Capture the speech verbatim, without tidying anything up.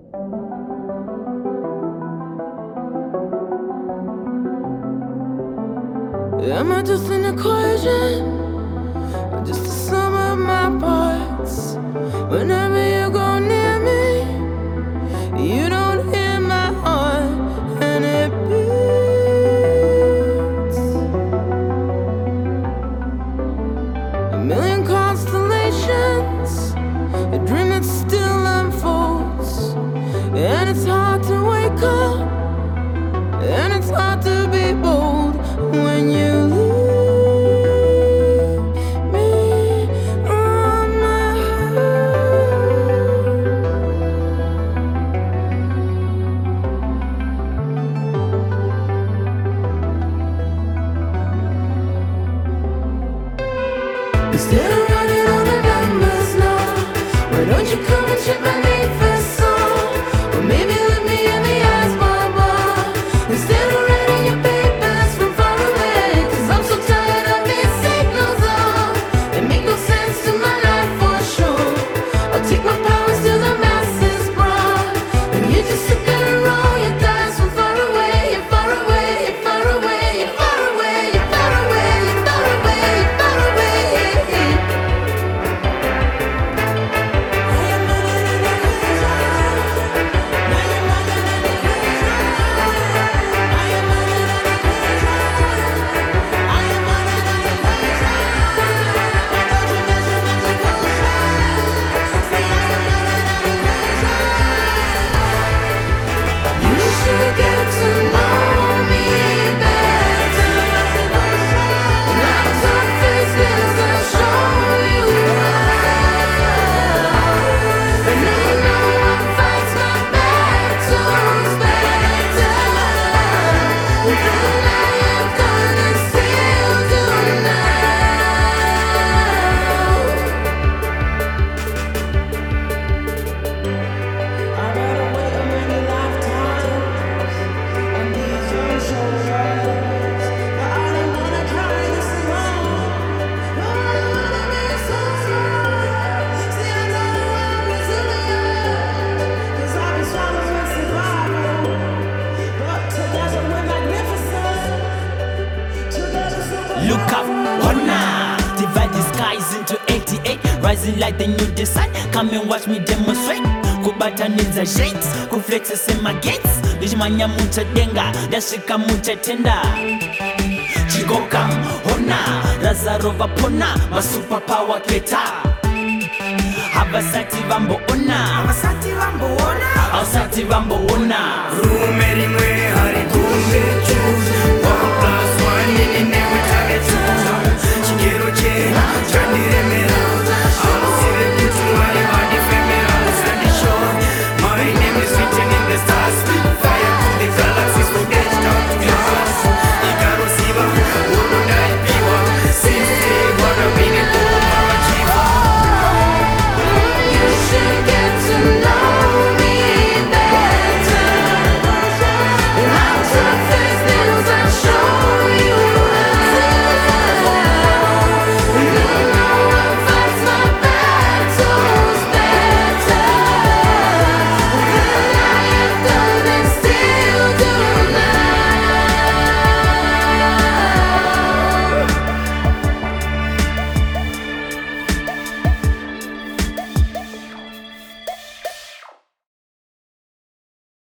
Am I just an equation? Just the sum of my parts. Whenever you go near me, you don't hear my heart, and it beats. A million constellations, a dream that still unfolds. And it's hard to wake up, and it's hard to be bold when you leave me on my heart. Instead of running on the numbers now, why don't you come and check my name first song? Or maybe look me in the eyes, mama. Instead of writing your papers from far away, 'cause I'm so tired of these signals on. They make no sense to my life for sure. I'll take my powers to the masses, bruh. And you just sit there and roll your dice from far away. You're far away, you're far away, you're far away, you're far away, you're far away, you're far away. You should get to know me better. And I'll talk faces and show you well. And I know I'll fight my battles better than I have done and still do now. I gotta wait a many lifetimes on these young shoulders, but I don't wanna carry this alone. No, I don't wanna be so strong. See, I know I'm resilient, 'cause I've been swallowing survival. But together we're magnificent. Together super. Look up, Hona. Divide the skies into eighty-eight, rising like the new design. Come and watch me demonstrate. Kubata needs a shades, kuflex sema gates. Dishmanya mucha denga, dashika mucha tenda. Chigokam, Hona, Lazarova Pona, my superpower keta. Habasati Vambo Ona, Habasati Vambo Ona, Habasati Vambo Ona. Rumeri mwe hari